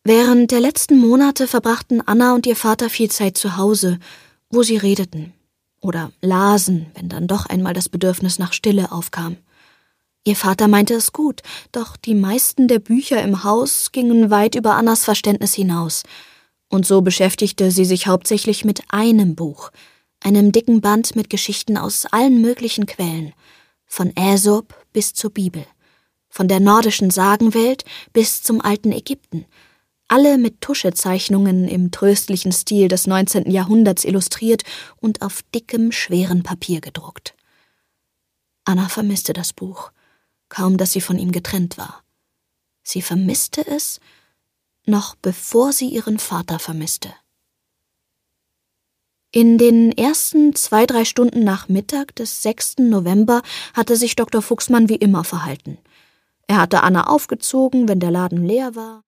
Während der letzten Monate verbrachten Anna und ihr Vater viel Zeit zu Hause, wo sie redeten oder lasen, wenn dann doch einmal das Bedürfnis nach Stille aufkam. Ihr Vater meinte es gut, doch die meisten der Bücher im Haus gingen weit über Annas Verständnis hinaus. Und so beschäftigte sie sich hauptsächlich mit einem Buch, einem dicken Band mit Geschichten aus allen möglichen Quellen, von Aesop bis zur Bibel, von der nordischen Sagenwelt bis zum alten Ägypten, alle mit Tuschezeichnungen im tröstlichen Stil des 19. Jahrhunderts illustriert und auf dickem, schweren Papier gedruckt. Anna vermisste das Buch, kaum dass sie von ihm getrennt war. Sie vermisste es, noch bevor sie ihren Vater vermisste. In den ersten 2-3 Stunden nach Mittag des 6. November hatte sich Dr. Fuchsmann wie immer verhalten. Er hatte Anna aufgezogen, wenn der Laden leer war.